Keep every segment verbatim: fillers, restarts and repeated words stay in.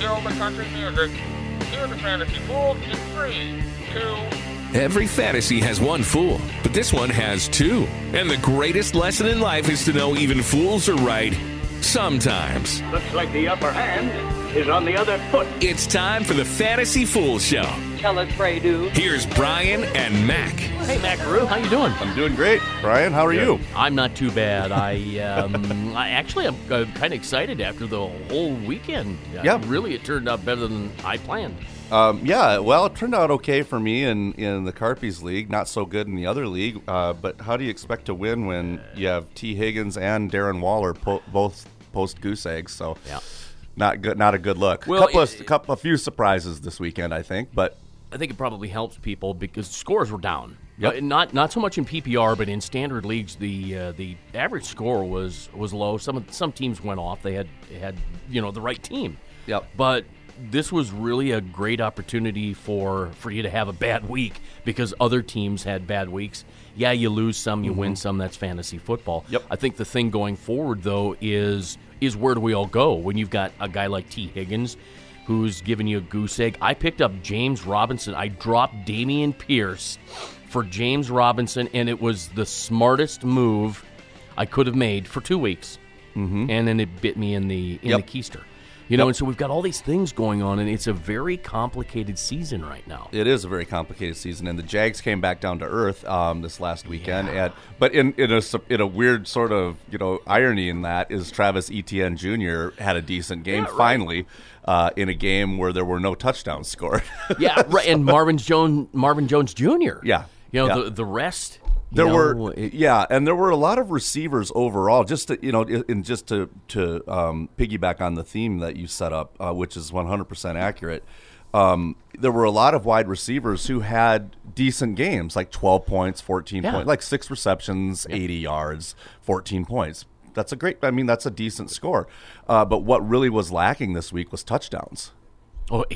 kill the country music. Hear the Fantasy Fools in three, two... Every fantasy has one fool, but this one has two. And the greatest lesson in life is to know even fools are right sometimes. Looks like the upper hand is on the other foot. It's time for the Fantasy Fool Show. Tell us, pray do. Here's Brian and Mac. Hey, Macaroo, how you doing? I'm doing great. Brian, how are you? I'm not too bad. I, um, I actually, I'm uh, kind of excited after the whole weekend. Uh, Yeah. Really, it turned out better than I planned. Um, yeah, well, it turned out okay for me in, in the Carpies League. Not so good in the other league. Uh, but how do you expect to win when you have T. Higgins and Darren Waller po- both post goose eggs? So, Yeah. not good. Not a good look. Well, couple it- of couple, a few surprises this weekend, I think. But I think it probably helps people because scores were down. Yep. Uh, not not so much in P P R, but in standard leagues, the uh, the average score was was low. Some of- some teams went off. They had had you know the right team. Yep. But this was really a great opportunity for, for you to have a bad week because other teams had bad weeks. Yeah, you lose some, you win some. That's fantasy football. Yep. I think the thing going forward, though, is is where do we all go when you've got a guy like T. Higgins who's giving you a goose egg. I picked up James Robinson. I dropped Dameon Pierce for James Robinson, and it was the smartest move I could have made for two weeks. Mm-hmm. And then it bit me in the in Yep. the keister. You know, Yep. and so we've got all these things going on, and it's a very complicated season right now. it is a very complicated season, and the Jags came back down to earth um, this last weekend. Yeah. And but in in a su- in a weird sort of you know irony in that is Travis Etienne Junior had a decent game Yeah, right. finally uh, in a game where there were no touchdowns scored. Yeah, right. And Marvin Jones, Marvin Jones Junior Yeah. You know, Yeah. the the rest. you There know, were, it- yeah, and there were a lot of receivers overall. Just to, you know, and just to to um, piggyback on the theme that you set up, uh, which is one hundred percent accurate. Um, there were a lot of wide receivers who had decent games, like twelve points, fourteen Yeah. points, like six receptions, eighty yards, fourteen points. That's a great. I mean, that's a decent score. Uh, but what really was lacking this week was touchdowns. oh,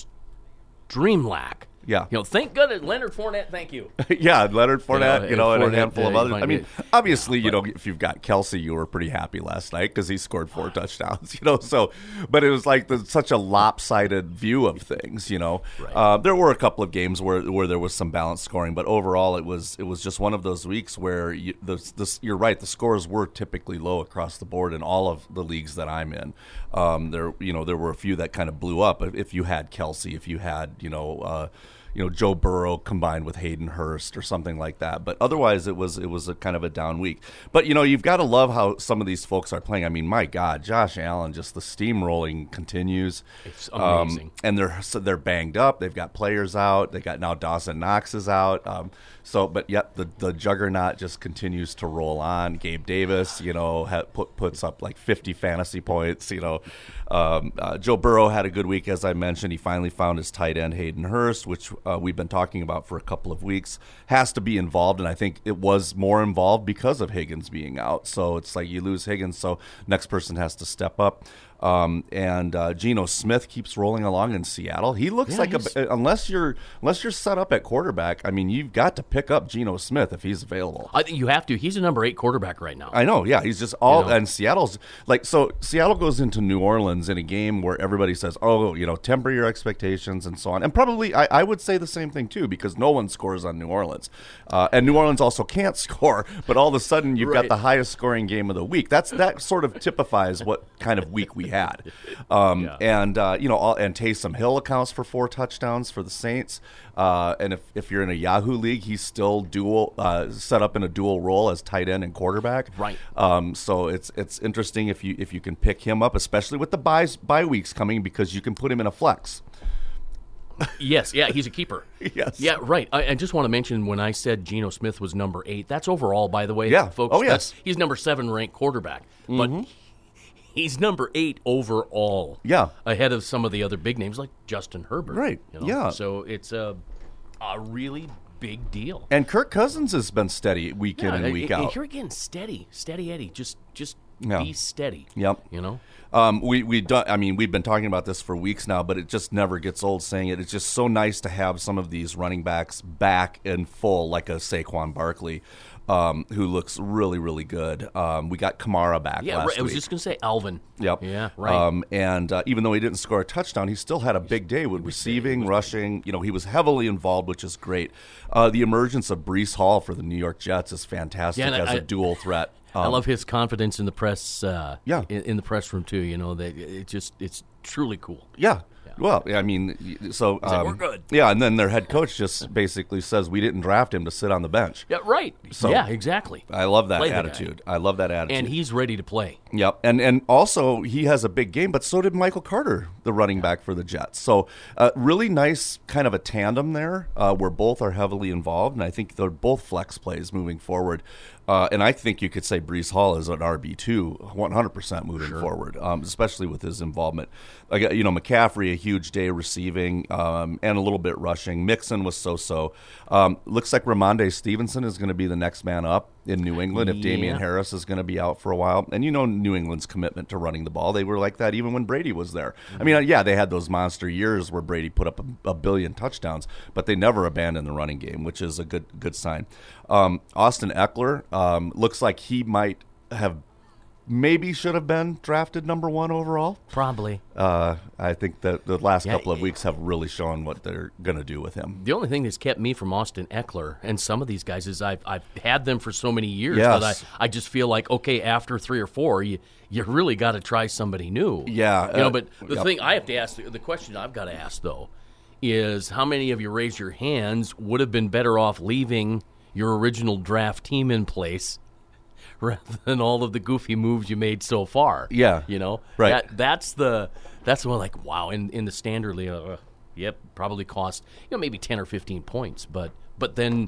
extreme lack. Yeah. You know, thank goodness Leonard Fournette. Thank you. Yeah, Leonard Fournette, You know, you know, and Fournette, a handful of uh, others. might I mean, be- obviously, you know, if you've got Kelsey, you were pretty happy last night because he scored four touchdowns, you know. So, but it was like the, such a lopsided view of things, you know. Right. Uh, there were a couple of games where, where there was some balanced scoring, but overall, it was it was just one of those weeks where you, the, the, you're right, the scores were typically low across the board in all of the leagues that I'm in. Um, there, you know, there were a few that kind of blew up. If, if you had Kelsey, if you had, you know. Uh, you know, Joe Burrow combined with Hayden Hurst or something like that. But otherwise, it was it was a kind of a down week. But, you know, you've got to love how some of these folks are playing. I mean, my God, Josh Allen, just the steamrolling continues. It's amazing. Um, and they're so they're banged up. They've got players out. They got now Dawson Knox is out. Um, so, but yet the, the juggernaut just continues to roll on. Gabe Davis, you know, ha, put, puts up like fifty fantasy points. You know, um, uh, Joe Burrow had a good week, as I mentioned. He finally found his tight end Hayden Hurst, which uh, we've been talking about for a couple of weeks. Has to be involved, and I think it was more involved because of Higgins being out. So it's like you lose Higgins, so next person has to step up. Um, and uh, Geno Smith keeps rolling along in Seattle. He looks Yeah, like he's- a, unless you're unless you're set up at quarterback. I mean, you've got to pick up Geno Smith if he's available. I think you have to. He's a number eight quarterback right now. I know, yeah. He's just all, You know? and Seattle's like, so Seattle goes into New Orleans in a game where everybody says, oh, you know, temper your expectations and so on. And probably, I, I would say the same thing too, because no one scores on New Orleans. Uh, and New Orleans also can't score, but all of a sudden you've Right. got the highest scoring game of the week. That's That sort of typifies what kind of week we had. Um, Yeah. And, uh, you know, all, and Taysom Hill accounts for four touchdowns for the Saints. Uh, and if, if you're in a Yahoo league, he's still dual uh, set up in a dual role as tight end and quarterback. Right. Um, so it's it's interesting if you if you can pick him up, especially with the bye bye weeks coming, because you can put him in a flex. Yes, yeah, he's a keeper. Yes. Yeah, right. I, I just want to mention when I said Geno Smith was number eight, that's overall, by the way, Yeah. folks. Oh, yes. That's, he's number seven ranked quarterback, but he's number eight overall. Yeah. ahead of some of the other big names like Justin Herbert. Right, you know? yeah. So it's a a really big deal. And Kirk Cousins has been steady week in Yeah, and week and- and out. Here again, steady, steady Eddie. Just just Yeah. be steady. Yep. You know. Um, we we do, I mean, we've been talking about this for weeks now, but it just never gets old saying it. It's just so nice to have some of these running backs back in full, like a Saquon Barkley. um, who looks really, really good. Um, we got Kamara back Yeah, last right. I was week. just going to say Alvin. Yep. Yeah, right. Um, and uh, even though he didn't score a touchdown, he still had a big day with receiving, rushing. You know, he was heavily involved, which is great. Uh, the emergence of Breece Hall for the New York Jets is fantastic Yeah, and as I- a dual threat. I Um, love his confidence in the press. Uh, Yeah. in, in the press room too. You know, that it just it's truly cool. Yeah. Well, I mean, so like, um, "We're good." Yeah, and then their head coach just basically says we didn't draft him to sit on the bench. Yeah, right. So- yeah, exactly. I love that Play the guy. attitude. I love that attitude. And he's ready to play. Yep, and and also he has a big game, but so did Michael Carter, the running back for the Jets. So uh, really nice kind of a tandem there, uh, where both are heavily involved, and I think they're both flex plays moving forward. Uh, and I think you could say Breece Hall is an R B two, one hundred percent moving forward, um, especially with his involvement. Like, you know, McCaffrey, a huge day receiving um, and a little bit rushing. Mixon was so-so. Um, looks like Ramondre Stevenson is going to be the next man up in New England if Damian Yeah. Harris is going to be out for a while. And you know New England's commitment to running the ball. They were like that even when Brady was there. I mean, yeah, they had those monster years where Brady put up a, a billion touchdowns, but they never abandoned the running game, which is a good good sign. Um, Austin Eckler um, looks like he might have maybe should have been drafted number one overall. Probably. Uh, I think that the last Yeah, couple of it- weeks have really shown what they're going to do with him. The only thing that's kept me from Austin Eckler and some of these guys is I've I've had them for so many years Yes. that I, I just feel like, okay, after three or four, you you really got to try somebody new. Yeah, you know. uh, But the yep. thing I have to ask, the question I've got to ask though, is how many of you raise your hands would have been better off leaving your original draft team in place rather than all of the goofy moves you made so far? Yeah. you know, Right. That, that's the that's the one like wow. In in the standard league, uh, yep, probably cost you know maybe ten or fifteen points, but but then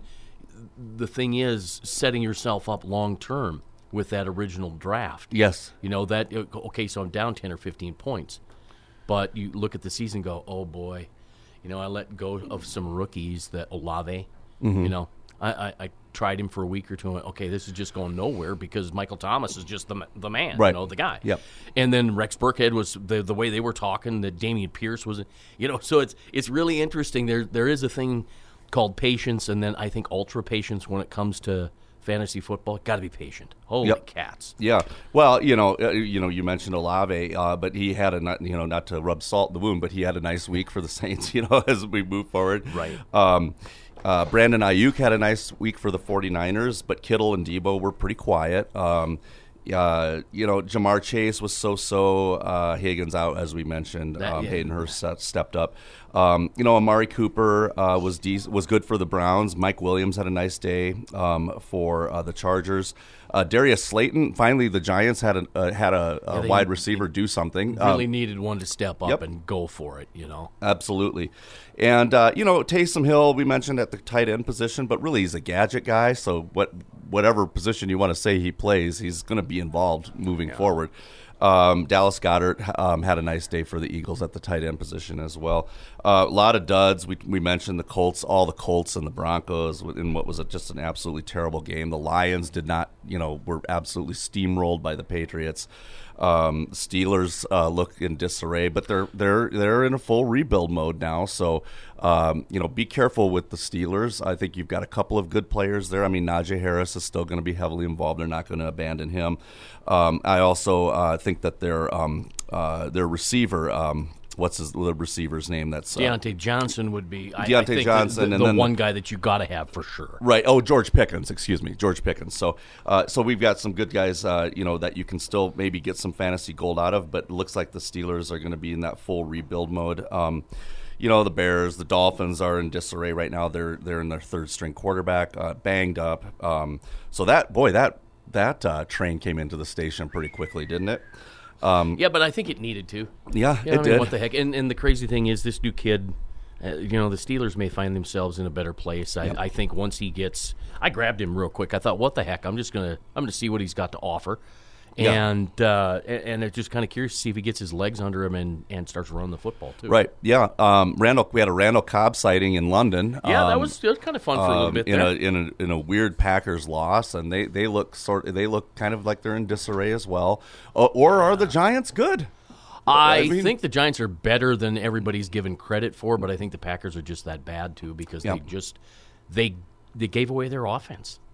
the thing is setting yourself up long term with that original draft. Yes. You know that okay, so I'm down ten or fifteen points, but you look at the season, and go, oh boy, you know I let go of some rookies that Olave, Mm-hmm. you know. I, I, I tried him for a week or two and went, okay, this is just going nowhere because Michael Thomas is just the the man, Right. you know, the guy. Yep. And then Rex Burkhead was the the way they were talking, that Dameon Pierce was, you know, so it's it's really interesting. There there is a thing called patience, and then I think ultra patience when it comes to fantasy football. Got to be patient. Holy Yep. cats. Yeah, well, you know, uh, you know, you mentioned Olave, uh, but he had a, not, you know, not to rub salt in the wound, but he had a nice week for the Saints, you know, as we move forward. Right. Um, uh, Brandon Ayuk had a nice week for the 49ers, but Kittle and Debo were pretty quiet. Um, uh, you know, Jamar Chase was so-so. Uh, Higgins out, as we mentioned. That- um, yeah. Hayden Hurst set, stepped up. Um, you know, Amari Cooper uh, was de- was good for the Browns. Mike Williams had a nice day um, for uh, the Chargers. Uh, Darius Slayton, finally, the Giants had a uh, had a, a Yeah, they- wide receiver do something. Really Um, needed one to step up yep. and go for it, you know. Absolutely. And, uh, you know, Taysom Hill, we mentioned at the tight end position, but really he's a gadget guy. So what, whatever position you want to say he plays, he's going to be involved moving forward. Um, Dallas Goedert um, had a nice day for the Eagles at the tight end position as well. Uh, a lot of duds. We, we mentioned the Colts, all the Colts and the Broncos in what was a, just an absolutely terrible game. The Lions did not, you know, were absolutely steamrolled by the Patriots. Um, Steelers uh, look in disarray, but they're they're they're in a full rebuild mode now. So um, you know, be careful with the Steelers. I think you've got a couple of good players there. I mean, Najee Harris is still going to be heavily involved. They're not going to abandon him. Um, I also uh, think that their um, uh, their receiver. Um, What's his, the receiver's name? That's uh, Deontay Johnson would be I, I Deontay think Johnson, the, and the then one the- guy that you got to have for sure. Right. Oh, George Pickens. Excuse me, George Pickens. So, uh, so we've got some good guys, uh, you know, that you can still maybe get some fantasy gold out of. But it looks like the Steelers are going to be in that full rebuild mode. Um, you know, the Bears, the Dolphins are in disarray right now. They're they're in their third string quarterback, uh, banged up. Um, so that boy, that that uh, train came into the station pretty quickly, didn't it? Um, Yeah, but I think it needed to. yeah, Yeah, it I mean, did. what the heck? And, and the crazy thing is, this new kid, uh, you know, the Steelers may find themselves in a better place. I, I think once he gets, I grabbed him real quick. I thought, what the heck? I'm just gonna, I'm gonna see what he's got to offer, Yeah. and uh, and, and I'm just kind of curious to see if he gets his legs under him and, and starts running the football too. Right. Yeah. Um, Randall. We had a Randall Cobb sighting in London. Yeah, that um, was, that was kind of fun for a little um, bit in there. a in a in a weird Packers loss, and they, they look sort they look kind of like they're in disarray as well. Uh, or are the Giants good? I, I mean- think the Giants are better than everybody's given credit for, but I think the Packers are just that bad too because Yeah. they just they they gave away their offense. Yeah.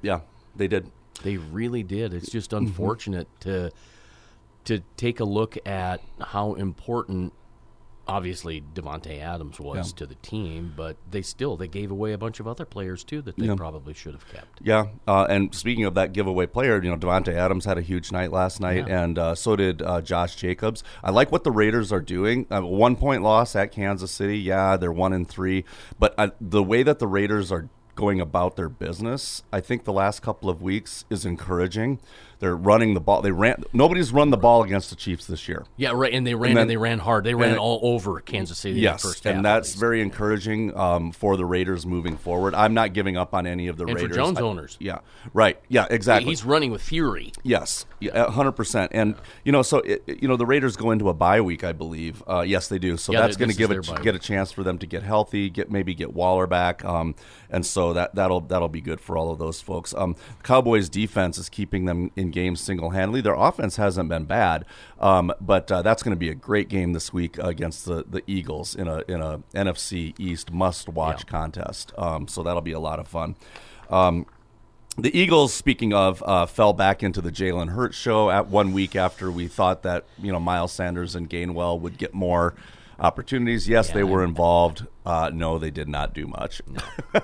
they did. They really did. It's just unfortunate mm-hmm. to to take a look at how important, obviously, Davante Adams was yeah. to the team, but they still they gave away a bunch of other players too that they yeah. probably should have kept. Yeah, uh, and speaking of that giveaway player, you know, Davante Adams had a huge night last night, yeah. and uh, so did uh, Josh Jacobs. I like what the Raiders are doing. A one point loss at Kansas City. Yeah, they're one and three, but uh, the way that the Raiders are going about their business, I think the last couple of weeks is encouraging. They're running the ball. They ran. Nobody's run the ball against the Chiefs this year. Yeah, right. And they ran and, then, and they ran hard. They ran and, all over Kansas City. Yes, in the first half, and that's very encouraging um, for the Raiders moving forward. I'm not giving up on any of the and Raiders. For Jones I, owners. Yeah, right. Yeah, exactly. He's running with fury. Yes, yeah, one hundred percent. And you know, so it, you know, the Raiders go into a bye week, I believe. Uh, yes, they do. So yeah, that's going to give a, a, get a chance for them to get healthy, get maybe get Waller back, um, and so that that'll that'll be good for all of those folks. Um, Cowboys defense is keeping them in games single handedly. Their offense hasn't been bad, um, but uh, that's going to be a great game this week against the, the Eagles in a in a N F C East must watch yeah. contest. Um, so that'll be a lot of fun. Um, The Eagles, speaking of, uh, fell back into the Jalen Hurts show at one week after we thought that you know Miles Sanders and Gainwell would get more opportunities. Yes, yeah, they were involved. Uh, no, they did not do much. No,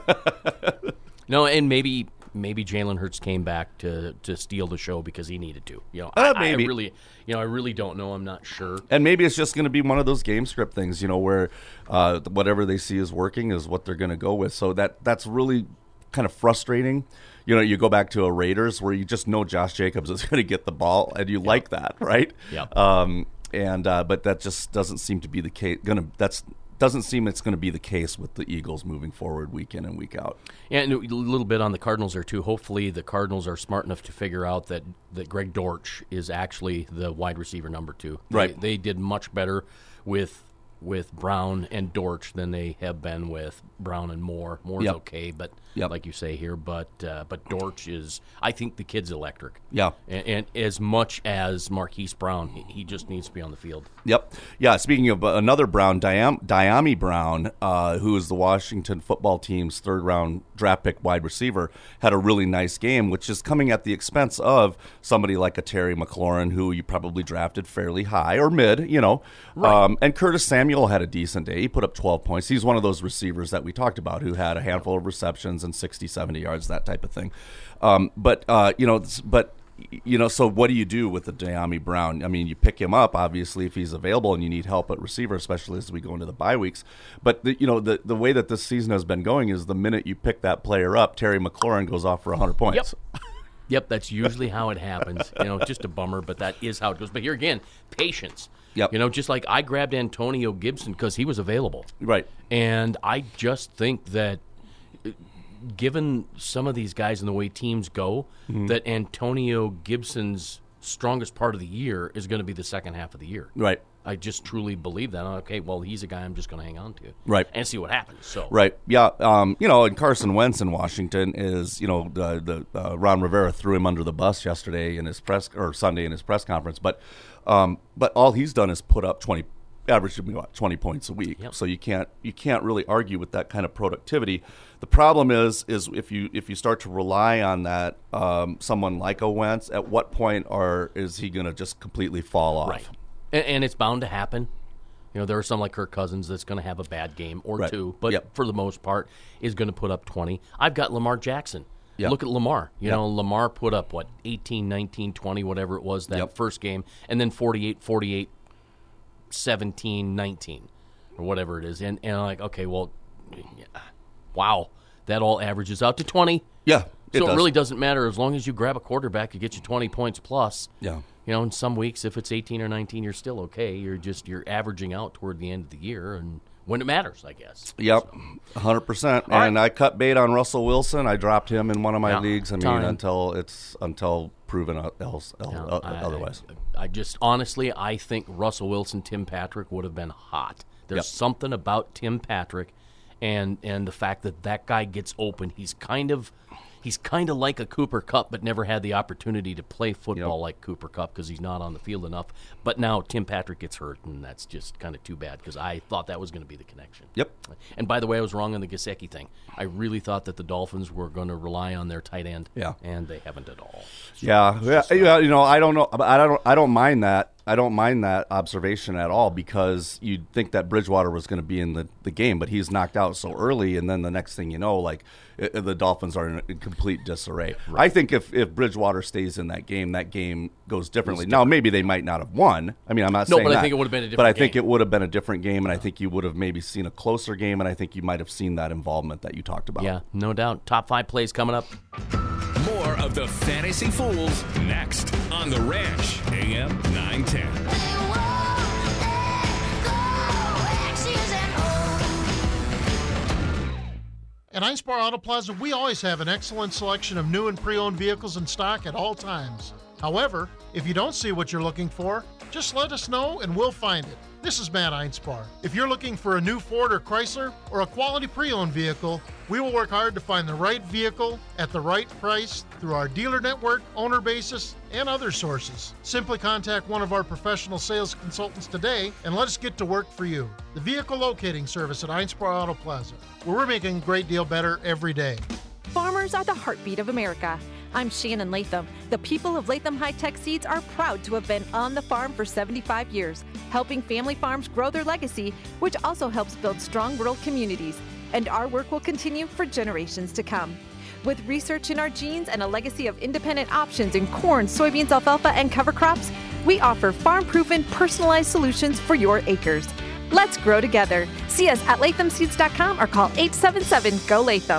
no and maybe maybe Jalen Hurts came back to, to steal the show because he needed to. You know, uh, I, maybe. I really, you know, I really don't know. I'm not sure. And maybe it's just going to be one of those game script things, you know, where uh, whatever they see is working is what they're going to go with. So that that's really kind of frustrating. You know, you go back to a Raiders where you just know Josh Jacobs is going to get the ball, and you yeah. like that, right? Yeah. Um, and uh, but that just doesn't seem to be the case. Going to that's doesn't seem it's going to be the case with the Eagles moving forward week in and week out. Yeah, and a little bit on the Cardinals there too. Hopefully, the Cardinals are smart enough to figure out that that Greg Dortch is actually the wide receiver number two. Right. They, they did much better with. with Brown and Dortch than they have been with Brown and Moore. Moore's yep. okay, but yep. like you say here, but uh, but Dortch is, I think the kid's electric. Yeah. And, and as much as Marquise Brown, he, he just needs to be on the field. Yep. Yeah, speaking of another Brown, Diam- Diami Brown, uh, who is the Washington football team's third-round draft pick wide receiver, had a really nice game, which is coming at the expense of somebody like a Terry McLaurin, who you probably drafted fairly high or mid, you know. Right. Um, and Curtis Samuel had a decent day. He put up twelve points. He's one of those receivers that we talked about who had a handful of receptions and sixty, seventy yards, that type of thing. Um, but, uh, you know, but... You know, so what do you do with the Diami Brown? I mean, you pick him up, obviously, if he's available and you need help at receiver, especially as we go into the bye weeks. But, the, you know, the, the way that this season has been going is the minute you pick that player up, Terry McLaurin goes off for one hundred points. Yep, yep that's usually how it happens. You know, just a bummer, but that is how it goes. But here again, patience. Yep. You know, just like I grabbed Antonio Gibson because he was available. Right. And I just think that given some of these guys and the way teams go, mm-hmm. that Antonio Gibson's strongest part of the year is going to be the second half of the year. Right. I just truly believe that. Okay, well, he's a guy I'm just going to hang on to. Right. And see what happens. So. Right. Yeah. Um, you know, and Carson Wentz in Washington is, you know, the, the uh, Ron Rivera threw him under the bus yesterday in his press or Sunday in his press conference. But, um, but all he's done is put up twenty, average what, twenty points a week. Yep. So you can't you can't really argue with that kind of productivity. The problem is is if you if you start to rely on that, um, someone like a Wentz, at what point are is he going to just completely fall off? Right. And, and it's bound to happen. You know, there are some like Kirk Cousins that's going to have a bad game or right. two, but yep. for the most part is going to put up twenty. I've got Lamar Jackson. Yep. Look at Lamar. You yep. know, Lamar put up, what, eighteen, nineteen, twenty, whatever it was that yep. first game, and then forty-eight, forty-eight, seventeen, nineteen, or whatever it is. And, and I'm like, okay, well, wow, that all averages out to twenty. Yeah, it So does. it really doesn't matter as long as you grab a quarterback who gets you twenty points plus. Yeah. You know, in some weeks, if it's eighteen or nineteen, you're still okay. You're just, you're averaging out toward the end of the year and when it matters, I guess. Yep, So. one hundred percent. All And right. I cut bait on Russell Wilson. I dropped him in one of my Yeah, leagues. I mean, time. until it's until proven else, else No, uh, I- otherwise. I, I just, honestly, I think Russell Wilson, Tim Patrick would have been hot. There's Yep. something about Tim Patrick and and the fact that that guy gets open. He's kind of, he's kind of like a Cooper Kupp, but never had the opportunity to play football Yep. like Cooper Kupp because he's not on the field enough. But now Tim Patrick gets hurt, and that's just kind of too bad because I thought that was going to be the connection. Yep. And by the way, I was wrong on the Gesicki thing. I really thought that the Dolphins were going to rely on their tight end. Yeah. And they haven't at all. Yeah, yeah, yeah, you know, I don't know, I don't, I don't mind that. I don't mind that observation at all because you'd think that Bridgewater was going to be in the, the game, but he's knocked out so early, and then the next thing you know, like it, the Dolphins are in, in complete disarray. Right. I think if, if Bridgewater stays in that game, that game goes differently. Now, maybe they might not have won. I mean, I'm not no, saying but that, I think it would have been a different But I game. think it would have been a different game, and I think you would have maybe seen a closer game, and I think you might have seen that involvement that you talked about. Yeah, no doubt. Top five plays coming up. More of the Fantasy Fools next on The Ranch, A M nine ten. At Einspar Auto Plaza, we always have an excellent selection of new and pre-owned vehicles in stock at all times. However, if you don't see what you're looking for, just let us know and we'll find it. This is Matt Einspar. If you're looking for a new Ford or Chrysler or a quality pre-owned vehicle, we will work hard to find the right vehicle at the right price through our dealer network, owner basis, and other sources. Simply contact one of our professional sales consultants today and let us get to work for you. The vehicle locating service at Einspar Auto Plaza, where we're making a great deal better every day. Farmers are the heartbeat of America. I'm Shannon Latham. The people of Latham High-Tech Seeds are proud to have been on the farm for seventy-five years, helping family farms grow their legacy, which also helps build strong rural communities. And our work will continue for generations to come. With research in our genes and a legacy of independent options in corn, soybeans, alfalfa, and cover crops, we offer farm-proven, personalized solutions for your acres. Let's grow together. See us at latham seeds dot com or call eight seven seven, G O Latham.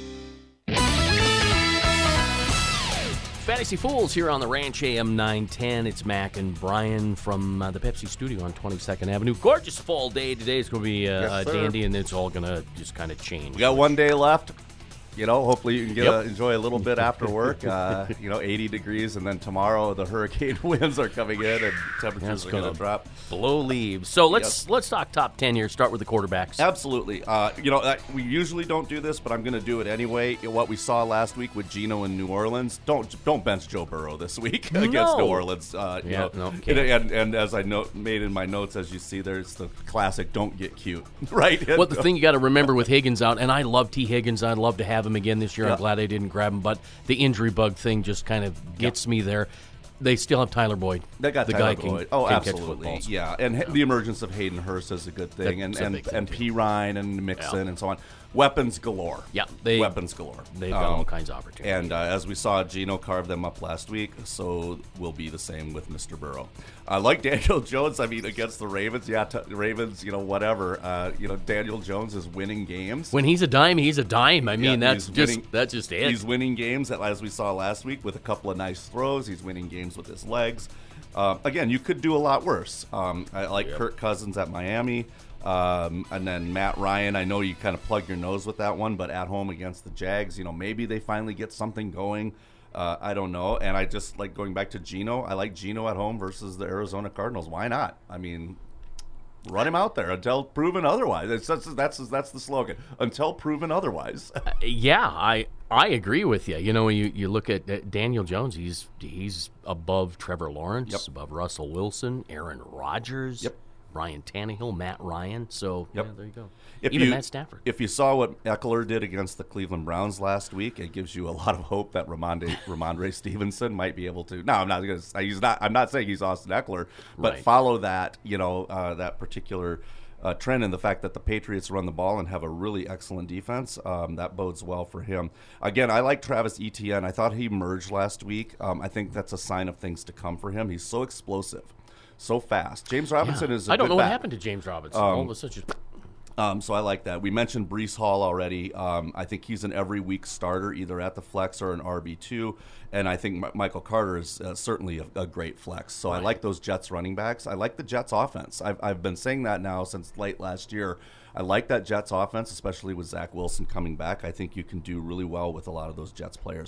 Fantasy Fools here on the Ranch, A M nine ten. It's Mac and Brian from uh, the Pepsi studio on twenty-second Avenue. Gorgeous fall day today. It's going to be uh, Yes, uh, sir. dandy, and it's all going to just kind of change. We got one day left. You know, hopefully you can get Yep. a, enjoy a little bit after work. Uh, you know, eighty degrees, and then tomorrow the hurricane winds are coming in, and temperatures That's are going gonna to drop. blow leaves. So let's let's talk top ten here. Start with the quarterbacks. Absolutely. Uh, you know, uh, we usually don't do this, but I'm going to do it anyway. What we saw last week with Geno in New Orleans, don't don't bench Joe Burrow this week against No. New Orleans. Uh, you Yeah, know, no, and, can't. and, and as I note, made in my notes, as you see, there's the classic "don't get cute," right? Well, the thing you got to remember with Higgins out, and I love T. Higgins. I'd love to have him again this year. Yeah. I'm glad I didn't grab him, but the injury bug thing just kind of gets me there. They still have Tyler Boyd. They got the Tyler guy can, Boyd. Oh, can catch absolutely. footballs. Yeah, and ha- the emergence of Hayden Hurst is a good thing, and That's a and, big thing, and too. P. Ryan and Mixon Yeah. and so on. Weapons galore. Yeah, they- weapons galore. They've got Um, all kinds of opportunities. And uh, as we saw Geno carve them up last week, so will be the same with Mister Burrow. I uh, like Daniel Jones. I mean, against the Ravens, yeah, t- Ravens, you know, whatever. Uh, you know, Daniel Jones is winning games. When he's a dime, he's a dime. I mean, Yeah, that's he's just winning- that's just it. He's winning games, as we saw last week, with a couple of nice throws. He's winning games with his legs. Uh, again, you could do a lot worse. Um, I like Kirk Cousins at Miami. Um, and then Matt Ryan, I know you kind of plug your nose with that one, but at home against the Jags, you know, maybe they finally get something going. Uh, I don't know. And I just like going back to Geno. I like Geno at home versus the Arizona Cardinals. Why not? I mean, run him out there until proven otherwise. It's, that's, that's that's the slogan. Until proven otherwise. Yeah, I I agree with you. You know, when you, you look at uh, Daniel Jones, he's he's above Trevor Lawrence, Yep. above Russell Wilson, Aaron Rodgers, Yep. Ryan Tannehill, Matt Ryan. So Yep. yeah, there you go. If Even you, Matt Stafford. If you saw what Eckler did against the Cleveland Browns last week, it gives you a lot of hope that Ramondre, Ramondre Stevenson might be able to. No, I'm not going to. He's not. I'm not saying he's Austin Eckler, but Right. follow that. You know uh, that particular uh, trend and the fact that the Patriots run the ball and have a really excellent defense. Um, that bodes well for him. Again, I like Travis Etienne. I thought he emerged last week. Um, I think that's a sign of things to come for him. He's so explosive, so fast. James Robinson Yeah. is. A I don't good know what back. happened to James Robinson. All of a sudden, just- Um, so I like that. We mentioned Brees Hall already. Um, I think he's an every week starter, either at the flex or an R B two. And I think M- Michael Carter is uh, certainly a, a great flex. So I like those Jets running backs. I like the Jets offense. I've, I've been saying that now since late last year. I like that Jets offense, especially with Zach Wilson coming back. I think you can do really well with a lot of those Jets players.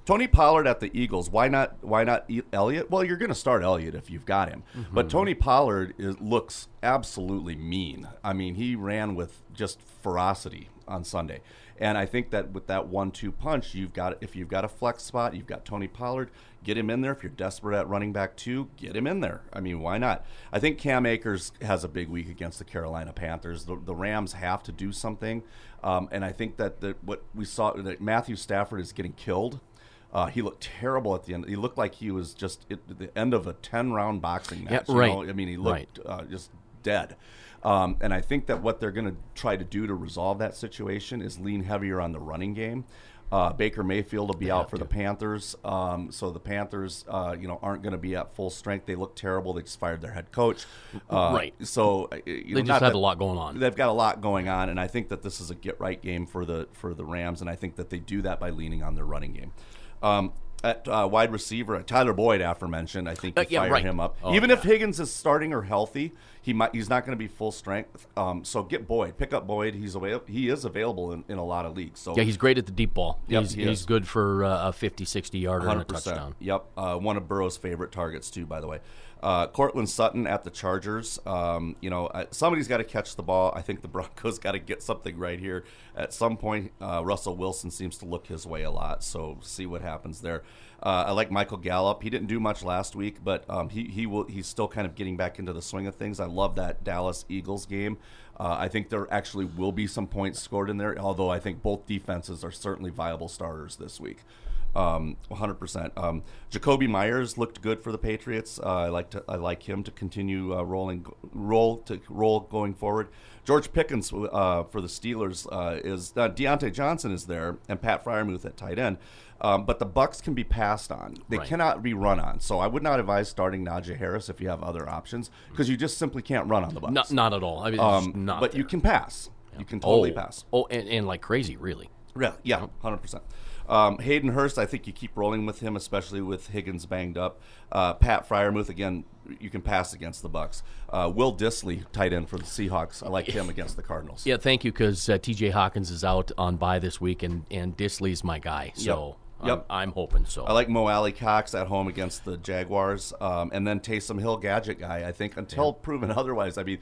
Tony Pollard at the Eagles. Why not? Why not eat Elliott? Well, you're going to start Elliott if you've got him. Mm-hmm. But Tony Pollard is, looks absolutely mean. I mean, he ran with just ferocity on Sunday, and I think that with that one two punch, you've got if you've got a flex spot, you've got Tony Pollard. Get him in there. If you're desperate at running back two, get him in there. I mean, why not? I think Cam Akers has a big week against the Carolina Panthers. The, the Rams have to do something, um, and I think that the, what we saw that Matthew Stafford is getting killed. Uh, he looked terrible at the end. He looked like he was just at the end of a ten-round boxing match. Yeah, right. You know? I mean, he looked right. uh, just dead. Um, and I think that what they're going to try to do to resolve that situation is lean heavier on the running game. Uh, Baker Mayfield will be They out have for to. the Panthers, um, so the Panthers, uh, you know, aren't going to be at full strength. They look terrible. They just fired their head coach, uh, Right. So uh, you They know, just not had that- a lot going on. They've got a lot going on, and I think that this is a get right game for the for the Rams, and I think that they do that by leaning on their running game. Um, At uh, wide receiver, Tyler Boyd, aforementioned, I think you Uh, yeah, fire right. him up. Oh, Even yeah. if Higgins is starting or healthy, he might he's not going to be full strength. Um, so get Boyd, pick up Boyd. He's avail- He is available in, in a lot of leagues. So Yeah, he's great at the deep ball. Yep, he's he he's is. good for uh, a fifty, sixty-yarder and a one hundred percent. touchdown. Yep, uh, one of Burrow's favorite targets too, by the way. Uh, Cortland Sutton at the Chargers. Um, you know, uh, somebody's got to catch the ball. I think the Broncos got to get something right here. At some point, uh, Russell Wilson seems to look his way a lot, so see what happens there. Uh, I like Michael Gallup. He didn't do much last week, but um, he he will. He's still kind of getting back into the swing of things. I love that Dallas Eagles game. Uh, I think there actually will be some points scored in there, although I think both defenses are certainly viable starters this week. Um, one hundred percent. Um, Jacoby Myers looked good for the Patriots. Uh, I like to, I like him to continue uh, rolling, roll to roll going forward. George Pickens uh, for the Steelers uh, is uh, Deontay Johnson is there, and Pat Freiermuth at tight end. Um, but the Bucs can be passed on; they Right. cannot be run on. So I would not advise starting Najee Harris if you have other options, because you just simply can't run on the Bucs. Not, not at all. I mean, it's um, not but there. you can pass. You can totally oh, pass. Oh, and, and like crazy, really. Yeah, yeah, one hundred percent. Um, Hayden Hurst, I think you keep rolling with him, especially with Higgins banged up. Uh, Pat Freiermuth, again, you can pass against the Bucs. Uh, Will Dissly, tight end for the Seahawks. I like him against the Cardinals. Yeah, thank you, because uh, T J Hawkins is out on bye this week, and, and Disley's my guy. So Yep. Yep. I'm, I'm hoping so. I like Mo Alley Cox at home against the Jaguars. Um, and then Taysom Hill, gadget guy, I think, until proven otherwise. I mean,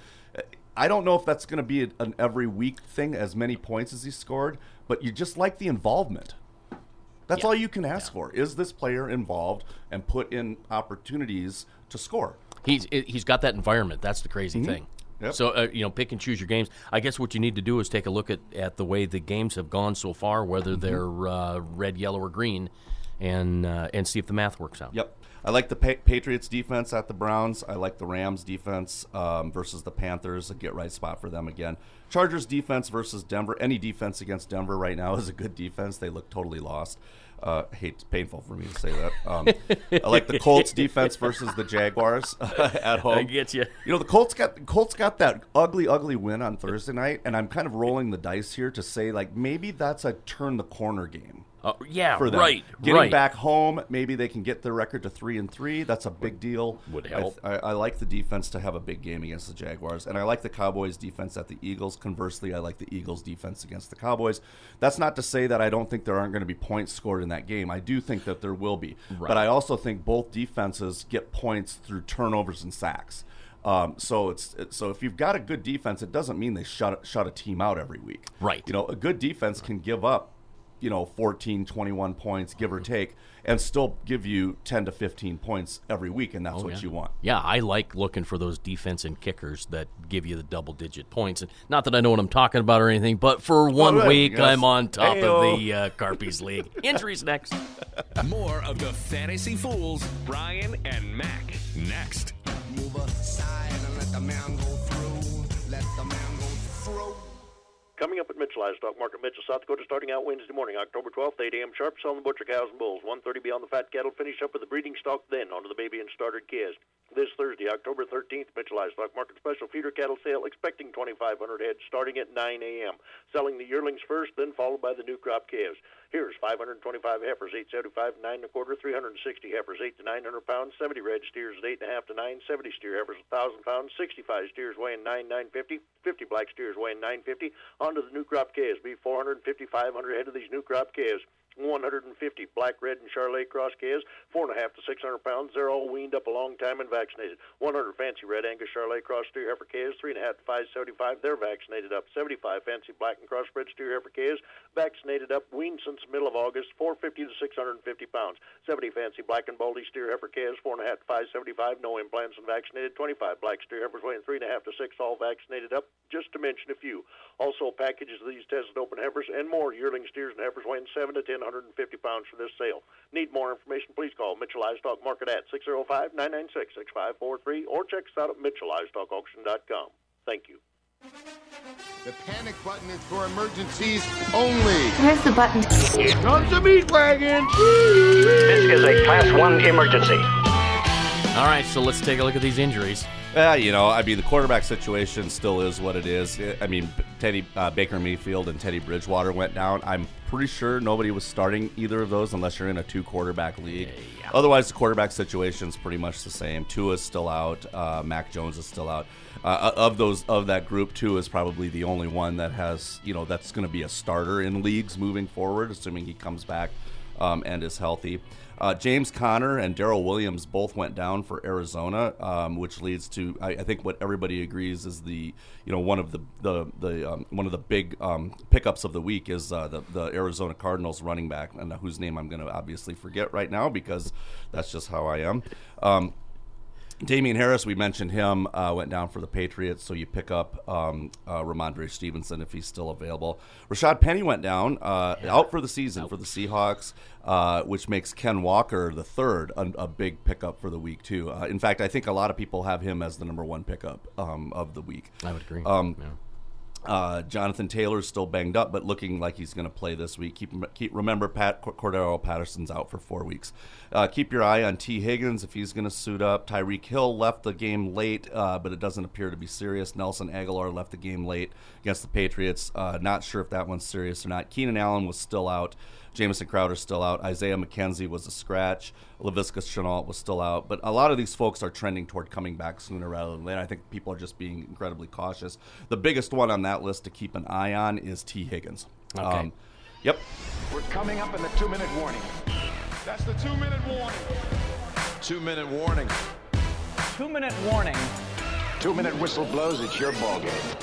I don't know if that's going to be an every week thing, as many points as he scored, but you just like the involvement. That's Yeah. all you can ask for. Is this player involved and put in opportunities to score? He's he's got that environment. That's the crazy thing. Yep. So uh, you know, pick and choose your games. I guess what you need to do is take a look at, at the way the games have gone so far, whether they're uh, red, yellow, or green, and uh, and see if the math works out. Yep. I like the pa- Patriots defense at the Browns. I like the Rams defense um, versus the Panthers. A get right spot for them again. Chargers defense versus Denver. Any defense against Denver right now is a good defense. They look totally lost. Uh, I hate it's painful for me to say that. Um, I like the Colts defense versus the Jaguars at home. I get you. You know, the Colts got Colts got that ugly, ugly win on Thursday night, and I'm kind of rolling the dice here to say, like, maybe that's a turn the corner game. Uh, yeah, For them. right. Getting right. back home, maybe they can get their record to three and three. That's a big deal. Would I, help. I, I like the defense to have a big game against the Jaguars, and I like the Cowboys' defense at the Eagles. Conversely, I like the Eagles' defense against the Cowboys. That's not to say that I don't think there aren't going to be points scored in that game. I do think that there will be, Right. but I also think both defenses get points through turnovers and sacks. Um, so it's so if you've got a good defense, it doesn't mean they shut shut a team out every week. Right. You know, a good defense can give up, you know, fourteen, twenty-one points, give or take, and still give you ten to fifteen points every week, and that's what yeah. you want. Yeah, I like looking for those defense and kickers that give you the double-digit points. And not that I know what I'm talking about or anything, but for one right, week, yes. I'm on top Hey-o. of the uh, Carpies League. Injuries next. More of the Fantasy Fools, Brian and Mac. next. Move aside and let the man go through. Let the man go through. Coming up at Mitchell Livestock Market, Mitchell, South Dakota, starting out Wednesday morning, October twelfth, eight a.m. sharp, selling the butcher cows and bulls. one thirty beyond the fat cattle, finish up with the breeding stock, then onto the baby and starter calves. This Thursday, October thirteenth, Mitchell Livestock Market special feeder cattle sale, expecting twenty-five hundred heads, starting at nine a.m. Selling the yearlings first, then followed by the new crop calves. Here's five hundred twenty-five heifers, eight seventy-five, nine and a quarter, three hundred sixty heifers, eight to nine hundred pounds, seventy red steers at eight and a half to nine, seventy steer heifers, one thousand pounds, sixty-five steers weighing nine, nine fifty, fifty black steers weighing nine fifty. Onto the new crop calves, be four hundred fifty, five hundred head of these new crop calves. one hundred fifty black, red, and Charolais cross calves, four and a half to six hundred pounds. They're all weaned up a long time and vaccinated. one hundred fancy red Angus Charolais cross steer heifer calves, three and a half to five seventy-five. They're vaccinated up. seventy-five fancy black and crossbred steer heifer calves, vaccinated up, weaned since the middle of August, four hundred fifty to six hundred fifty pounds. seventy fancy black and baldy steer heifer calves, four and a half to five seventy-five. No implants and vaccinated. twenty-five black steer heifers weighing three and a half to six, all vaccinated up, just to mention a few. Also, packages of these tested open heifers and more yearling steers and heifers weighing seven to ten one hundred fifty pounds for this sale. Need more information? Please call Mitchell Livestock Market at six oh five, nine nine six, six five four three or check us out at mitchell livestock auction dot com. Thank you. The panic button is for emergencies only. Where's the button? Here comes the meat wagon. This is a class one emergency. All right, so let's take a look at these injuries. Yeah, you know, I mean, the quarterback situation still is what it is. I mean, Teddy uh, Baker Mayfield and Teddy Bridgewater went down. I'm pretty sure nobody was starting either of those unless you're in a two-quarterback league. Yeah. Otherwise, the quarterback situation is pretty much the same. Tua's still out. Uh, Mac Jones is still out. Uh, of those of that group, Tua is probably the only one that has, you know, that's going to be a starter in leagues moving forward, assuming he comes back um, and is healthy. Uh, James Conner and Darrell Williams both went down for Arizona, um, which leads to I, I think what everybody agrees is the you know one of the the, the um, one of the big um, pickups of the week is uh, the the Arizona Cardinals running back, and whose name I'm going to obviously forget right now because that's just how I am. Um, Damian Harris, we mentioned him, uh, went down for the Patriots, so you pick up um, uh, Ramondre Stevenson if he's still available. Rashad Penny went down, uh, yeah. out for the season out. for the Seahawks, uh, which makes Ken Walker the third, a, a big pickup for the week, too. Uh, in fact, I think a lot of people have him as the number one pickup um, of the week. I would agree. Um, yeah. Uh, Jonathan Taylor's still banged up, but looking like he's going to play this week. Keep, keep remember, Pat Cordero Patterson's out for four weeks. Uh, keep your eye on T. Higgins if he's going to suit up. Tyreek Hill left the game late, uh, but it doesn't appear to be serious. Nelson Aguilar left the game late against the Patriots. Uh, not sure if that one's serious or not. Keenan Allen was still out. Jamison Crowder's still out. Isaiah McKenzie was a scratch. Laviska Shenault was still out. But a lot of these folks are trending toward coming back sooner rather than later. I think people are just being incredibly cautious. The biggest one on that list to keep an eye on is T. Higgins. Okay. Um, yep. We're coming up in the two-minute warning. That's the two-minute warning. Two-minute warning. Two-minute warning. Two-minute whistle blows. It's your ball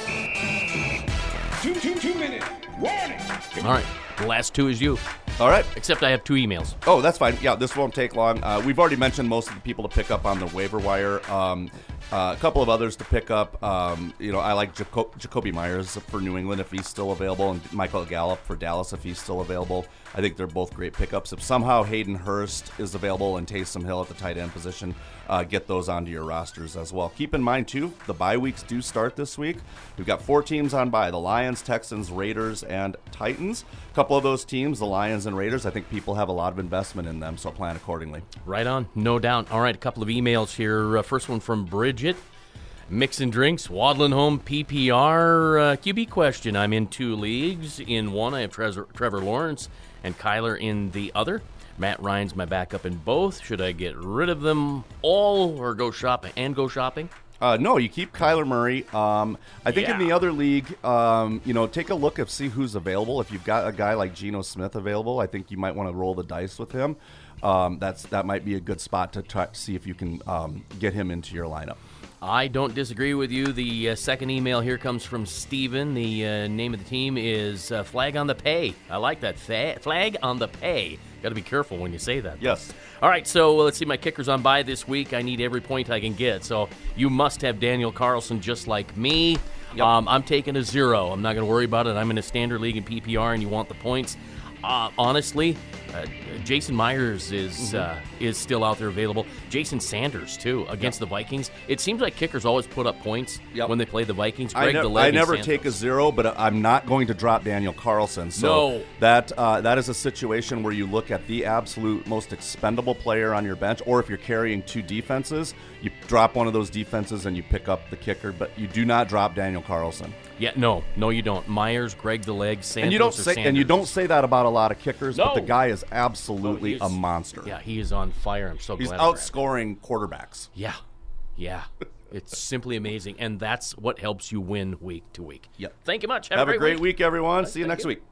game. Two, two, two-minute warning. All right, the last two is you. All right. Except I have two emails. Oh, that's fine. Yeah, this won't take long. Uh, we've already mentioned most of the people to pick up on the waiver wire. Um, uh, a couple of others to pick up. Um, you know, I like Jaco- Jacoby Myers for New England if he's still available, and Michael Gallup for Dallas if he's still available. I think they're both great pickups. If somehow Hayden Hurst is available and Taysom Hill at the tight end position, uh, get those onto your rosters as well. Keep in mind, too, the bye weeks do start this week. We've got four teams on bye, the Lions, Texans, Raiders, and Titans. A couple of those teams, the Lions and Raiders, I think people have a lot of investment in them, so plan accordingly. Right on, no doubt. All right, a couple of emails here. Uh, first one from Bridget. Mixing drinks, waddling home P P R uh, Q B question. I'm in two leagues. In one, I have Trezor, Trevor Lawrence and Kyler in the other. Matt Ryan's my backup in both. Should I get rid of them all or go shopping and go shopping? Uh, no, you keep Kyler Murray. Um, I think Yeah. in the other league, um, you know, take a look and see who's available. If you've got a guy like Geno Smith available, I think you might want to roll the dice with him. Um, that's that might be a good spot to try to see if you can um, get him into your lineup. I don't disagree with you. The uh, second email here comes from Steven. The uh, name of the team is uh, Flag on the Pay. I like that. Fa- Flag on the Pay. Got to be careful when you say that. Yes. All right, so uh, let's see. My kicker's on bye this week. I need every point I can get. So you must have Daniel Carlson just like me. Yep. Um, I'm taking a zero. I'm not going to worry about it. I'm in a standard league in P P R, and you want the points. Uh, honestly, uh, Jason Myers is mm-hmm. uh, is still out there available. Jason Sanders, too, against yep. the Vikings. It seems like kickers always put up points yep. when they play the Vikings. Greg I, ne- I never Santos. take a zero, but I'm not going to drop Daniel Carlson. So no. that uh, that is a situation where you look at the absolute most expendable player on your bench, or if you're carrying two defenses, you drop one of those defenses and you pick up the kicker, but you do not drop Daniel Carlson. Yeah, no, no, you don't. Myers, Greg the Leg, Santos, and you don't or say, Sanders. and you don't say that about a lot of kickers, no. but the guy is absolutely oh, a monster. Yeah, he is on fire. I'm so He's glad. He's outscoring quarterbacks. Yeah, yeah, it's simply amazing, and that's what helps you win week to week. Yep. Thank you much. Have, Have a great, a great week. week, everyone. Right, See you next you. week.